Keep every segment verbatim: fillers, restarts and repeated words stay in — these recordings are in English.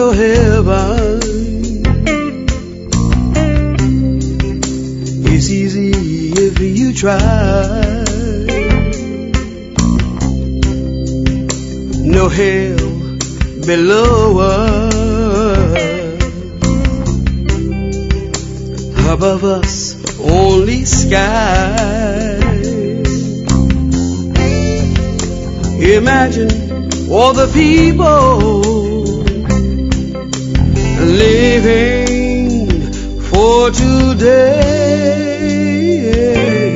to heaven. It's easy if you try. No hell below us. Above us, only sky. Imagine all the people living for today.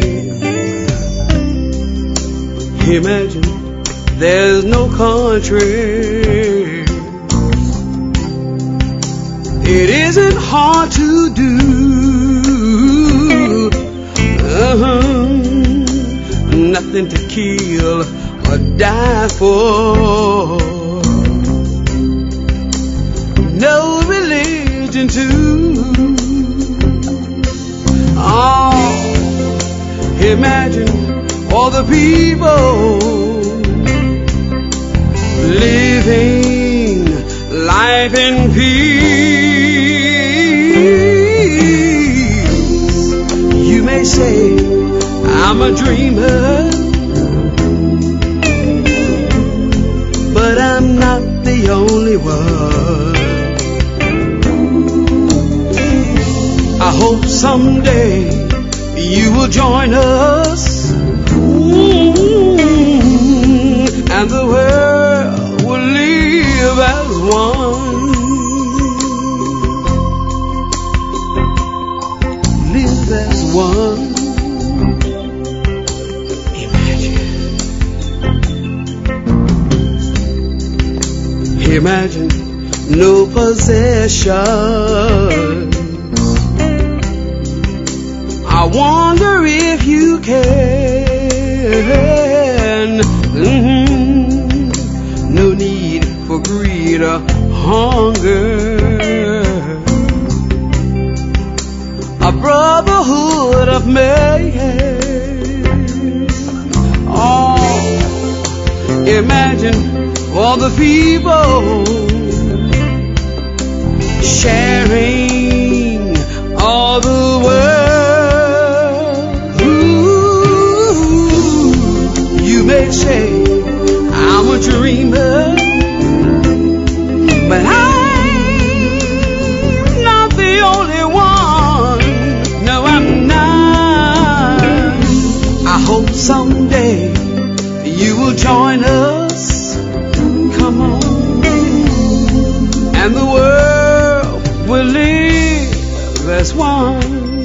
Imagine there's no country. It isn't hard to do. Uh-huh. Nothing to kill or die for. No religion too. Oh, imagine all the people living life in peace. You may say I'm a dreamer, but I'm not the only one. I hope someday you will join us, and the world will live as one. Live as one. Imagine no possession. I wonder if you can. Mm-hmm. No need for greed or hunger. A brotherhood of man. Oh, imagine all the people sharing all the world. Ooh, you may say I'm a dreamer, but I'm not the only one. No, I'm not. I hope someday you will join us. Come on, and the world will live as one.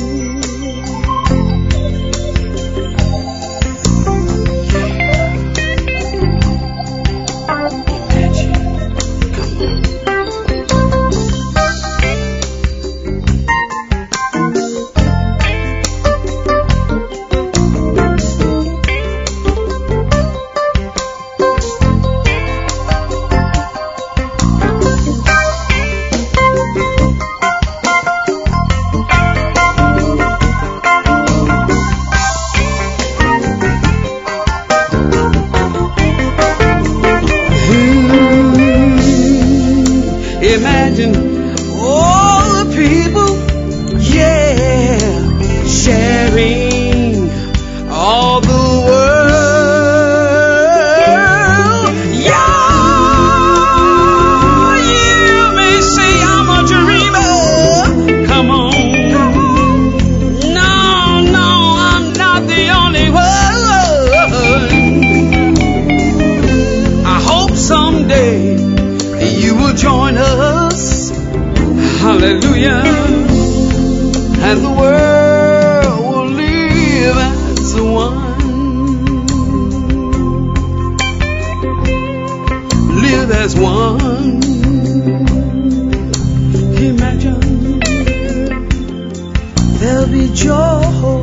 Imagine all the people, yeah, sharing all the world. Yeah, you may say I'm a dreamer. Come on. No, no, I'm not the only one. I hope someday you will join us, hallelujah, and the world will live as one. Live as one. Imagine there'll be joy